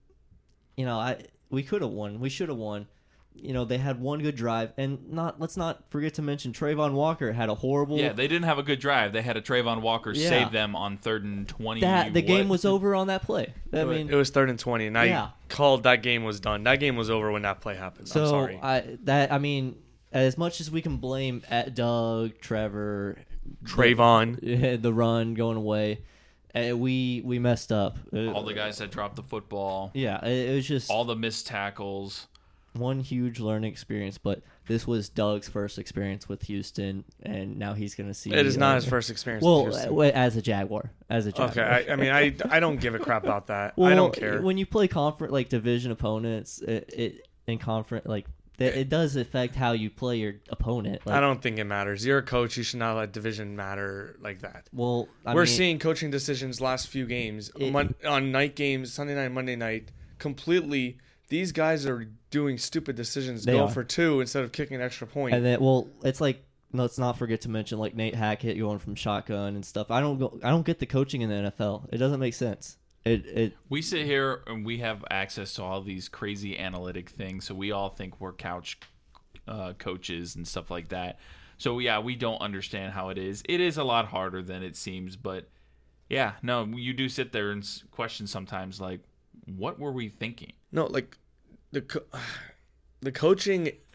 S3: you know, I we could have won. We should have won. You know, they had one good drive, and not let's not forget to mention Trayvon Walker had a horrible.
S1: Yeah, they didn't have a good drive. They had a Trayvon Walker
S3: Yeah.
S1: save them on third and twenty.
S3: that the
S1: what?
S3: game was over on that play. I
S2: It wa-
S3: mean,
S2: it was third and twenty, and I
S3: Yeah.
S2: called that game was done. That game was over when that play happened. I'm
S3: so
S2: sorry.
S3: I that I mean, as much as we can blame at Doug, Trevor,
S2: Trayvon.
S3: the, the run going away, uh, we we messed up. Uh,
S1: all the guys that dropped the football,
S3: Yeah, it, it was just
S1: all the missed tackles.
S3: one huge learning experience. But this was Doug's first experience with Houston, and now he's going to see.
S2: It is not
S3: uh,
S2: his first experience.
S3: Well,
S2: with Houston.
S3: uh, as a Jaguar, as a Jaguar.
S2: Okay, I, I mean, I, I don't give a crap about that.
S3: well,
S2: I don't care.
S3: When you play conference like division opponents, it, it in conference like that, it does affect how you play your opponent. Like,
S2: I don't think it matters. You're a coach. You should not let division matter like that.
S3: Well, I
S2: We're
S3: mean,
S2: seeing coaching decisions last few games
S3: It-
S2: mon- on night games, Sunday night, Monday night. Completely, these guys are doing stupid decisions.
S3: They
S2: Go
S3: are.
S2: for two instead of kicking an extra point.
S3: And then, well, it's like let's not forget to mention like Nate Hackett going from shotgun and stuff. I don't go. I don't get the coaching in the N F L. It doesn't make sense. It it
S1: We sit here and we have access to all these crazy analytic things, so we all think we're couch uh, coaches and stuff like that. So yeah, we don't understand how it is. It is a lot harder than it seems, but yeah, no, you do sit there and s- question sometimes, like, what were we thinking?
S2: No, like the co- the coaching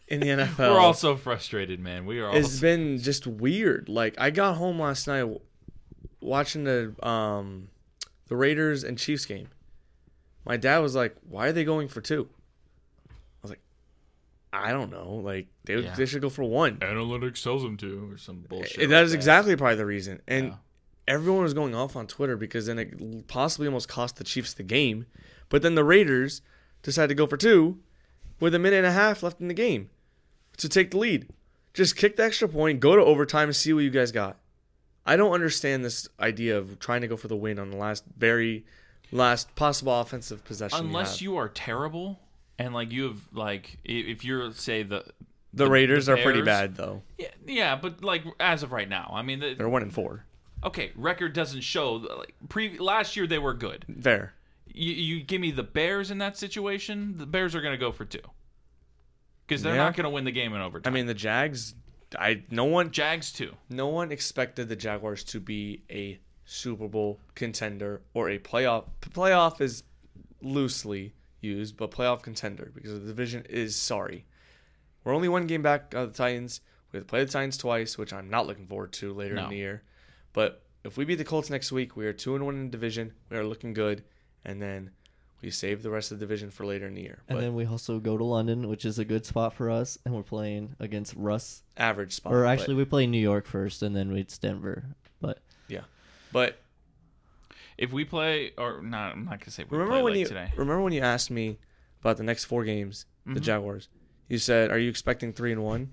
S2: in the N F L.
S1: We're all so frustrated, man. We are all
S2: It's
S1: so-
S2: been just weird. Like I got home last night watching the um the Raiders and Chiefs game. My dad was like, "Why are they going for two?" I was like, "I don't know. Like they
S1: Yeah.
S2: they should go for one."
S1: Analytics tells them to, or some bullshit.
S2: That
S1: like
S2: is exactly probably the reason. And
S1: Yeah.
S2: everyone was going off on Twitter because then it possibly almost cost the Chiefs the game. But then the Raiders decided to go for two with a minute and a half left in the game to take the lead. Just kick the extra point, go to overtime, and see what you guys got. I don't understand this idea of trying to go for the win on the last very last possible offensive possession.
S1: Unless
S2: you,
S1: you are terrible and like you have like i- if you're say the
S2: have. the, Raiders are pretty
S1: Bears-
S2: bad though.
S1: Yeah, yeah, but like as of right now, I mean, the,
S2: They're one and four.
S1: okay, record doesn't show. Like pre last year they were good.
S2: Fair.
S1: You, you give me the Bears in that situation, the Bears are going to go for two because they're
S2: Yeah.
S1: not going to win the game in
S2: I
S1: overtime.
S2: mean the Jags. I no one
S1: Jags too.
S2: No one expected the Jaguars to be a Super Bowl contender or a playoff. Playoff is loosely used, but playoff contender because the division is sorry. We're only one game back of the Titans. We have to play the Titans twice, which I'm not looking forward to later
S1: No.
S2: in the year. But if we beat the Colts next week, we are two and one in the division. We are looking good, and then we save the rest of the division for later in the year.
S3: And
S2: But
S3: then we also go to London, which is a good spot for us, and we're playing against Russ.
S2: average spot.
S3: Or
S2: but-
S3: actually, we play New York first, and then it's Denver. But
S2: but
S1: If we play, or not, I'm not going to say we
S2: Remember
S1: play
S2: when
S1: like
S2: you
S1: today.
S2: remember when you asked me about the next four games, the
S1: Mhm.
S2: Jaguars? You said, "Are you expecting three and one?"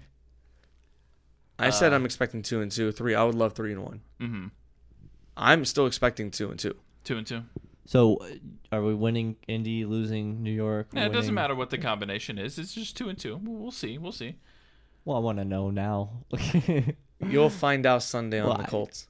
S2: I said,
S1: Uh,
S2: "I'm expecting two and two. Three, I would love three and one."
S1: Mm-hmm.
S2: I'm still expecting two and two.
S1: Two and two.
S3: so, uh, are we winning Indy, losing New York?
S1: Yeah, it doesn't
S3: winning-
S1: matter what the combination is. It's just two and two. We'll we'll see. We'll see.
S3: Well, I want to know now.
S2: You'll find out Sunday on
S3: Well,
S2: the
S3: I-
S2: Colts.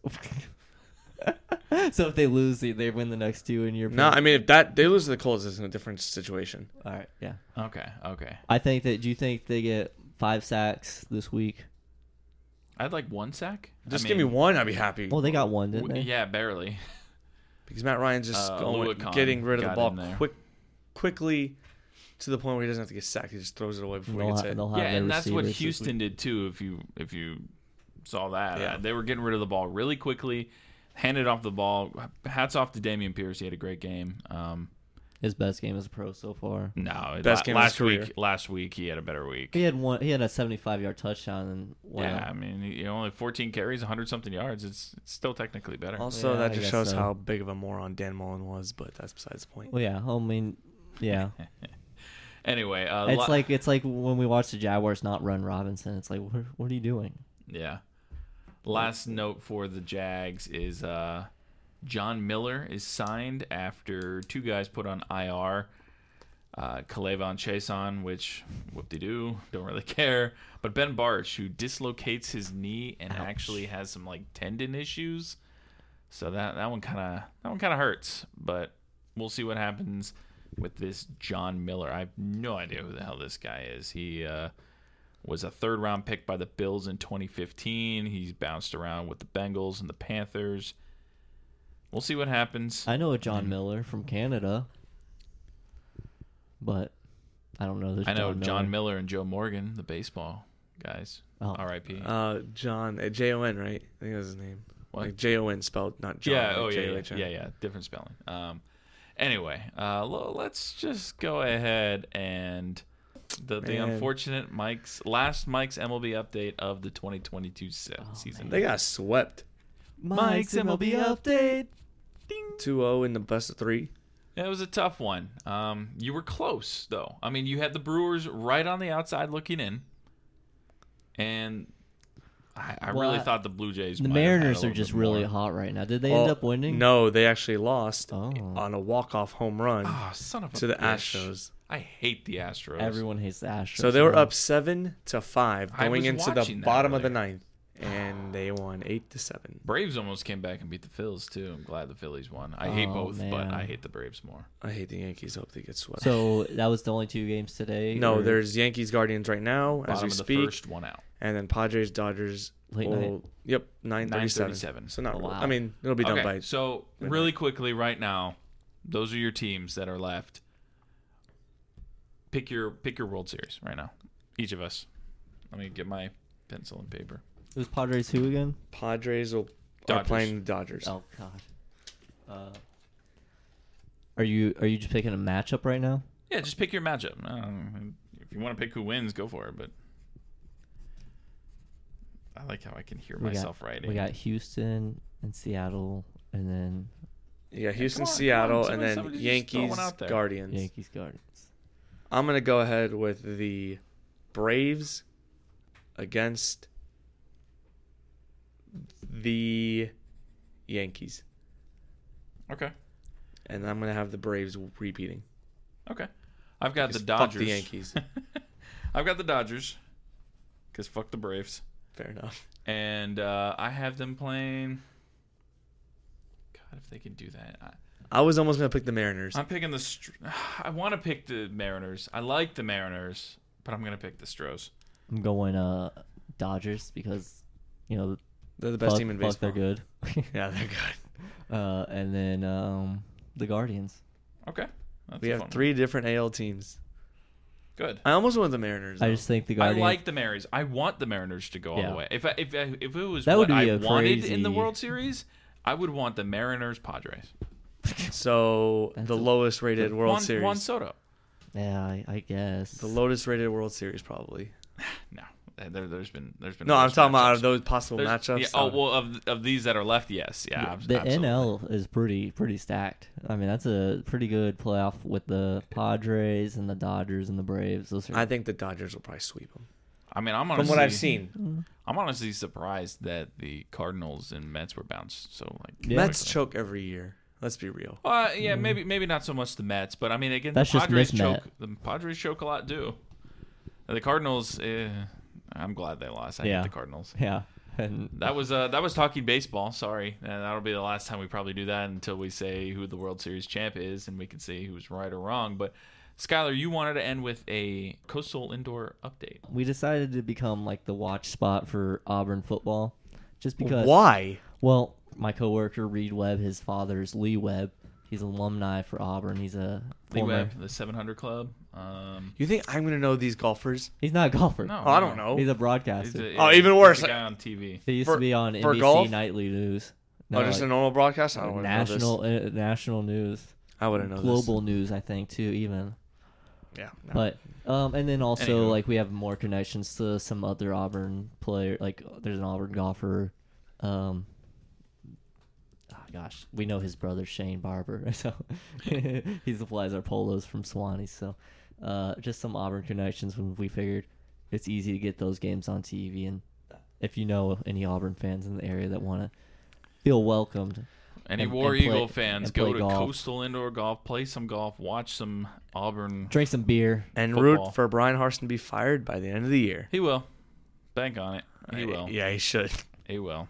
S3: So if they lose, they, they win the next two, and you're
S2: No, I mean if that they lose to the Colts, it's in a different situation.
S3: all right. Yeah,
S1: Okay. Okay.
S3: I think that. Do you think they get five sacks this week?
S1: I'd like one sack.
S2: Just
S1: I
S2: give me
S1: mean,
S2: one, I'd be happy.
S3: Well, they got one, didn't
S1: w-
S3: they?
S1: Yeah, barely.
S2: Because Matt Ryan's just
S1: Uh,
S2: going,
S1: Louis Kahn
S2: getting rid of the
S1: got
S2: ball
S1: in there.
S2: quick, quickly, to the point where he doesn't have to get sacked. He just throws it away before he
S3: They'll
S2: gets
S3: ha-
S2: hit.
S3: they'll have
S1: Yeah,
S3: their
S1: and that's what
S3: receivers this
S1: Houston
S3: week.
S1: did too. If you if you saw that,
S2: Yeah.
S1: uh, they were getting rid of the ball really quickly, handed off the ball. Hats off to Damian Pierce. He had a great game. Um,
S3: His best game as a pro so far.
S1: no,
S2: Best
S1: la-
S2: game of his
S1: last
S2: career.
S1: week. Last week he had a better week.
S3: He had one. He had a seventy-five yard touchdown, and wow.
S1: Yeah, I mean, you know, only fourteen carries, one hundred something yards. It's it's still technically better.
S2: Also,
S3: Yeah,
S2: that
S3: I
S2: just
S3: guess
S2: shows
S3: so.
S2: how big of a moron Dan Mullen was, but that's besides the point.
S3: Well, yeah. I mean, yeah.
S1: Anyway, uh,
S3: It's
S1: la-
S3: like it's like when we watch the Jaguars not run Robinson. It's like, what, what are you doing?
S1: yeah. Last note for the Jags is uh, John Miller is signed after two guys put on I R. Uh, Calais-Von Chason, which whoop-de-doo, don't really care. But Ben Barch, who dislocates his knee and
S3: Ouch.
S1: actually has some like tendon issues, so that that one kind of that one kind of hurts. But we'll see what happens with this John Miller. I have no idea who the hell this guy is. He uh, was a third-round pick by the Bills in twenty fifteen. He's bounced around with the Bengals and the Panthers. We'll see what happens.
S3: I know a John
S1: Mhm.
S3: Miller from Canada, but I don't know this.
S1: I know
S3: John,
S1: John
S3: Miller.
S1: Miller and Joe Morgan, the baseball guys.
S3: Oh.
S1: R I P
S2: Uh, John, uh, J O N, right? I think that's his name.
S1: What?
S2: Like J O N spelled, not John.
S1: Yeah.
S2: like
S1: Oh yeah.
S2: J O
S1: Yeah.
S2: H N.
S1: Yeah. Yeah. Different spelling. Um. Anyway, uh, l- let's just go ahead and the the
S2: Man.
S1: unfortunate Mike's last Mike's M L B update of the twenty twenty-two se-
S3: Oh,
S1: season.
S2: They got swept
S3: Mike's M L B update.
S2: two oh in the best of three.
S1: It was a tough one. Um, you were close though. I mean, you had the Brewers right on the outside looking in, and I, I
S3: Well,
S1: really
S3: I-
S1: thought the Blue Jays.
S3: The
S1: might have had a
S3: Mariners are
S1: little
S3: just
S1: bit
S3: really
S1: more.
S3: hot right now. Did they
S2: Well,
S3: end up winning?
S2: No, they actually lost
S3: Oh.
S2: on a walk-off home run
S1: Ah, son of a
S2: to the
S1: bitch.
S2: Astros.
S1: I hate the Astros.
S3: Everyone hates the Astros.
S2: So they were
S3: now.
S2: up seven to five
S1: I
S2: going
S1: was
S2: into the
S1: watching that
S2: bottom of the
S1: earlier.
S2: ninth, and they won eight to seven.
S1: Braves almost came back and beat the Phils too. I'm glad the Phillies won. I hate
S3: Oh,
S1: both, but
S3: man.
S1: I hate the Braves more.
S2: I hate the Yankees. Hope they get swept.
S3: So that was the only two games today.
S2: no,
S3: or
S2: there's Yankees Guardians right now as
S1: Bottom
S2: we
S1: of the
S2: speak,
S1: first one out.
S2: and then Padres Dodgers.
S3: Late
S2: will-
S3: night.
S2: Yep, nine thirty-seven.
S1: nine thirty-seven.
S2: So not.
S3: Oh,
S2: real-
S3: wow.
S2: I mean, it'll be done
S1: Okay,
S2: by.
S1: so
S2: midnight.
S1: really quickly right now, those are your teams that are left. Pick your pick your World Series right now, each of us. Let me get my pencil and paper.
S3: It was Padres who again?
S2: Padres will, are
S1: Dodgers.
S2: playing the Dodgers.
S3: Oh God. Uh, are you are you just picking a matchup right now?
S1: Yeah, just pick your matchup. Um, if you want to pick who wins, go for it. But I like how I can hear
S3: We
S1: myself
S3: got,
S1: writing.
S3: We got Houston and Seattle, and then
S2: You got Houston,
S1: come on,
S2: Seattle,
S1: come on.
S2: and
S1: Somebody-
S2: then
S1: somebody just throw one
S2: Yankees,
S1: out there.
S2: Guardians.
S3: Yankees, Guardians.
S2: I'm gonna go ahead with the Braves against the Yankees,
S1: Okay.
S2: and I'm gonna have the Braves repeating.
S1: Okay. I've got the
S2: Because
S1: Dodgers.
S2: Fuck the Yankees.
S1: I've got the Dodgers. Because fuck the Braves.
S2: Fair enough.
S1: And uh, I have them playing. God, if they can do that. I,
S2: I was almost gonna pick the Mariners.
S1: I'm picking the. Str- I want to pick the Mariners. I like the Mariners, but I'm gonna pick the Stros.
S3: I'm going uh Dodgers because you know
S2: They're the best
S3: fuck,
S2: team in
S3: fuck,
S2: baseball.
S3: they're good.
S2: Yeah, they're good.
S3: uh, and then um the Guardians.
S1: Okay. That's
S2: We
S1: a
S2: have
S1: fun
S2: three different A L teams.
S1: one. Good.
S2: I almost went with the Mariners.
S3: I
S2: though.
S3: just think the
S1: I
S3: Guardians.
S1: like the Mariners. I want the Mariners to go all
S3: Yeah.
S1: the way. If I, if I, if it was
S3: That
S1: what
S3: would be
S1: I
S3: a
S1: wanted in the
S3: crazy-
S1: World Series, I would want the Mariners Padres.
S2: So
S3: That's
S2: the
S3: a-
S2: lowest rated World
S1: Juan,
S2: Series.
S1: Juan Soto.
S3: Yeah, I, I guess.
S2: The lowest rated World Series probably.
S1: No, there, there's been there's been.
S2: No, I'm
S1: worse
S2: talking about out
S1: matchups.
S2: of those possible
S1: There's-
S2: matchups.
S1: Yeah, oh well, of of these that are left, yes, yeah. abs-
S3: the
S1: absolutely.
S3: N L is pretty pretty stacked. I mean, that's a pretty good playoff with the Padres and the Dodgers and the Braves. Those are
S2: I think the Dodgers will probably sweep them.
S1: I mean, I'm
S2: From
S1: honestly,
S2: what I've seen,
S1: I'm honestly surprised that the Cardinals and Mets were bounced so like.
S3: Yeah.
S2: Mets
S1: quickly.
S2: choke every year. Let's be real.
S1: Uh, yeah, maybe maybe not so much the Mets, but I mean, again,
S3: That's
S1: the
S3: just
S1: Padres
S3: mismet.
S1: choke. The Padres choke a lot too. The Cardinals, eh, I'm glad they lost. I
S3: Yeah.
S1: hate the Cardinals.
S3: yeah. And
S1: That was uh that was talking baseball. Sorry, and that'll be the last time we probably do that until we say who the World Series champ is, and we can see who's right or wrong. But Skylar, you wanted to end with a Coastal Indoor update.
S3: we decided to become like the watch spot for Auburn football, just because.
S2: Why?
S3: Well, my coworker Reed Webb, his father's Lee Webb. He's an alumni for Auburn. He's a
S1: Lee
S3: former.
S1: Webb, the seven hundred Club. Um,
S2: You think I'm gonna know these golfers?
S3: He's not a golfer.
S1: no,
S2: Oh, I
S1: no.
S2: don't know.
S3: He's a
S1: He's
S3: broadcaster.
S1: a-
S2: Oh,
S1: yeah,
S2: even
S1: he's
S2: worse.
S1: a guy on T V.
S3: he used
S2: for-
S3: to be on
S2: for
S3: N B C
S2: golf?
S3: Nightly News.
S2: oh, just
S3: like,
S2: a normal broadcast? I don't want to know
S3: national
S2: this.
S3: uh, national news,
S2: I wouldn't know
S3: global news, I think too, even.
S2: this. Yeah. no.
S3: But um, and then also
S1: Anywho.
S3: like we have more connections to some other Auburn player. Like there's an Auburn golfer. Um, oh gosh, we know his brother Shane Barber, so he supplies our polos from Swanee. So uh, just some Auburn connections when we figured it's easy to get those games on T V, and if you know any Auburn fans in the area that want to feel welcomed.
S1: Any
S3: and-
S1: War
S3: and play-
S1: Eagle fans,
S3: and
S1: go
S3: play
S1: to
S3: golf.
S1: Coastal Indoor Golf, play some golf, watch some Auburn.
S3: Drink some beer.
S2: and
S1: football.
S2: root for Brian Harston to be fired by the end of the year.
S1: He will. Bank on it. He
S2: Uh,
S1: will.
S2: Yeah, he should.
S1: He will.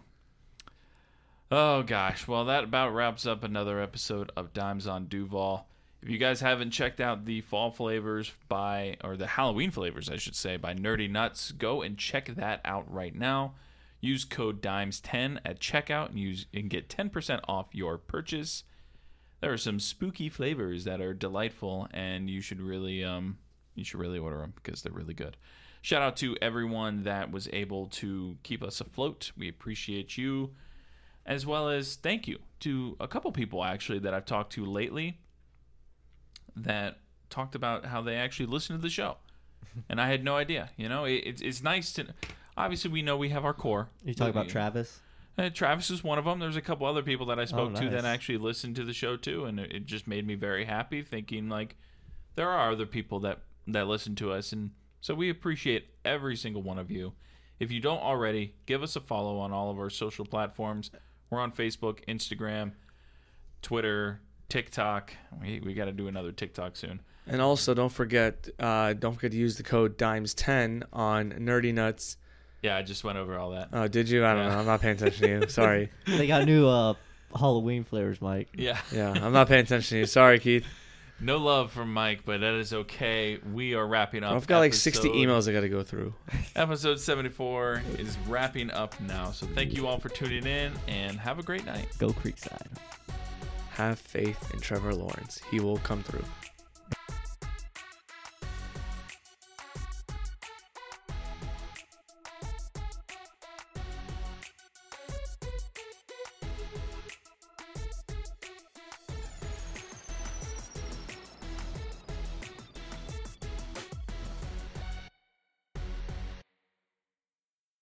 S1: Oh gosh. Well, that about wraps up another episode of Dimes on Duval. If you guys haven't checked out the fall flavors by, or the Halloween flavors, I should say, by Nerdy Nuts, go and check that out right now. Use code dimes ten at checkout and use and get ten percent off your purchase. There are some spooky flavors that are delightful, and you should really um you should really order them because they're really good. Shout out to everyone that was able to keep us afloat. We appreciate you, as well as thank you to a couple people actually that I've talked to lately that talked about how they actually listen to the show, and I had no idea. You know, it, it's it's nice to. Obviously, we know we have our core.
S3: You talk about
S1: We-
S3: Travis?
S1: uh, Travis is one of them. There's a couple other people that I spoke to
S3: nice.
S1: that actually listened to the show too, and it, it just made me very happy, thinking like there are other people that that listen to us, and so we appreciate every single one of you. If you don't already, give us a follow on all of our social platforms. We're on Facebook, Instagram, Twitter, TikTok. We we got to do another TikTok soon.
S2: And also, don't forget, uh, don't forget to use the code dimes ten on Nerdy Nuts.
S1: Yeah, I just went over all that.
S2: Oh, did you? I don't
S1: Yeah.
S2: know. I'm not paying attention to you. Sorry.
S3: They got new uh, Halloween flavors, Mike.
S1: Yeah.
S2: Yeah, I'm not paying attention to you. Sorry, Keith.
S1: No love from Mike, but that is okay. We are wrapping up.
S2: I've got like sixty
S1: episode-
S2: emails I got to go through.
S1: Episode seventy-four is wrapping up now. So thank you all for tuning in and have a great night.
S3: Go Creekside.
S2: Have faith in Trevor Lawrence. He will come through.